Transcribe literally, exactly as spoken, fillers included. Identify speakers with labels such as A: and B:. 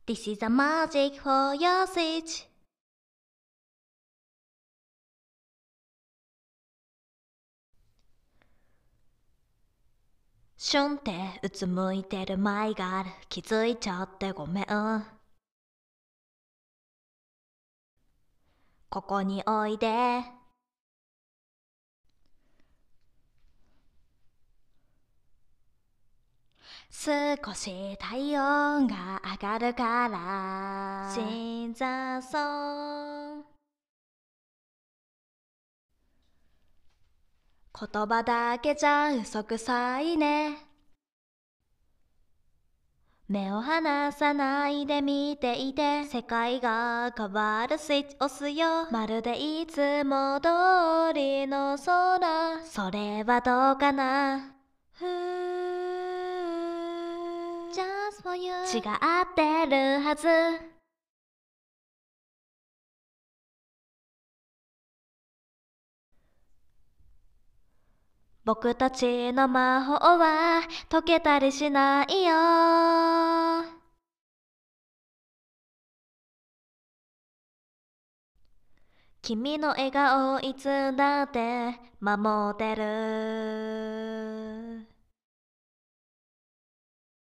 A: This is a magic for your switch. シュンってうつむいてる舞がある。気づいちゃってごめん。ここにおいで。少し体温が上がるから新座そう言葉だけじゃ嘘くさいね。目を離さないで見ていて、世界が変わるスイッチ押すよ。まるでいつも通りの空、それはどうかな。ふー Just for you 違ってるはず。僕たちの魔法は解けたりしないよ。君の笑顔いつだって守ってる。